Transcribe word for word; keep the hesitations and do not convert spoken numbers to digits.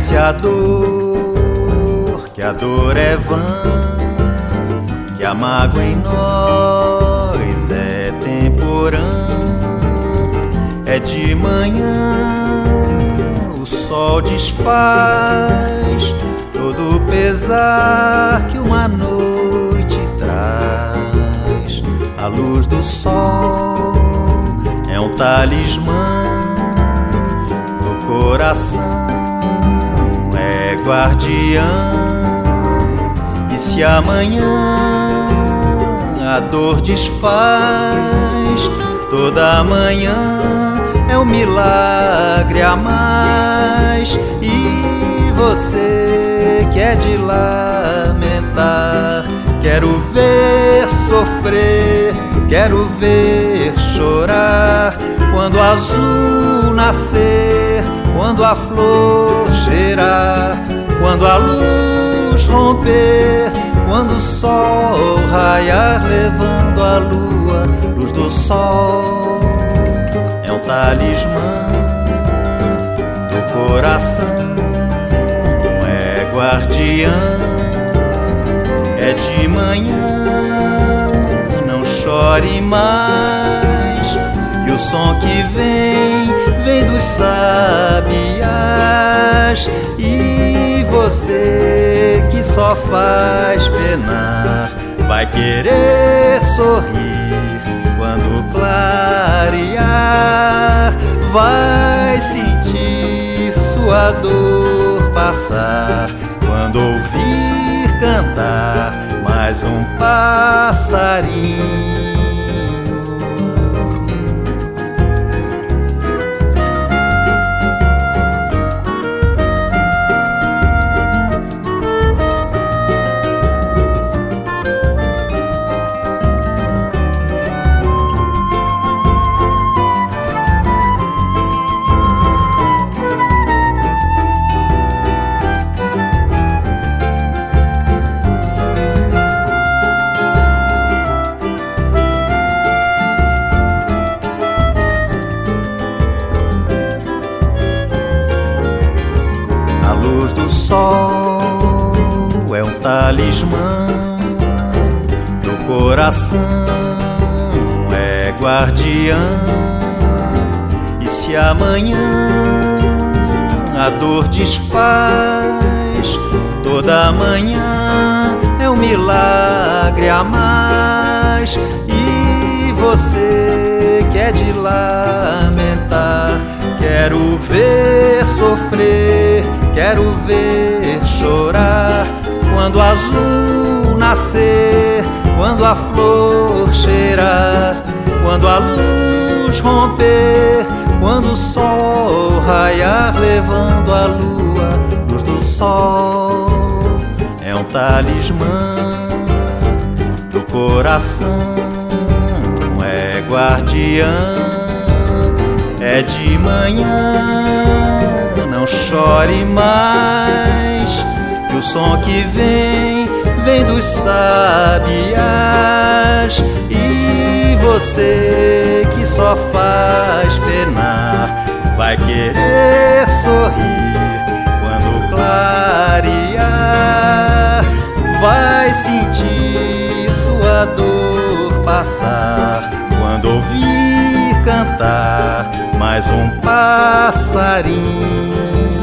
esquece a dor, que a dor é vã, que a mágoa em nós é temporã. É de manhã, o sol desfaz todo o pesar que uma noite traz. A luz do sol é um talismã do coração, é guardiã. E se amanhã a dor desfaz, toda manhã é um milagre a mais. E você que é de lamentar, quero ver sofrer, quero ver chorar. Quando o azul nascer, quando a flor cheirar, quando a luz romper, quando o sol raiar, levando a lua, luz do sol. É um talismã do coração, é guardiã. É de manhã, não chore mais, e o som que vem, vem dos sabiás. E você que só faz penar, vai querer sorrir quando clarear. Vai sentir sua dor passar quando ouvir cantar mais um passarinho. A luz do sol é um talismã do coração, é guardiã. E se amanhã a dor desfaz, toda manhã é um milagre a mais. E você que é de lamentar, quero ver sofrer, quero ver chorar. Quando o azul nascer, quando a flor cheirar, quando a luz romper, quando o sol raiar, levando a lua, luz do sol. É um talismã do coração, é guardiã. É de manhã, não chore mais, que o som que vem, vem dos sabiás. E você que só faz penar, vai querer sorrir quando clarear. Vai sentir sua dor passar quando ouvir cantar mais um passarinho.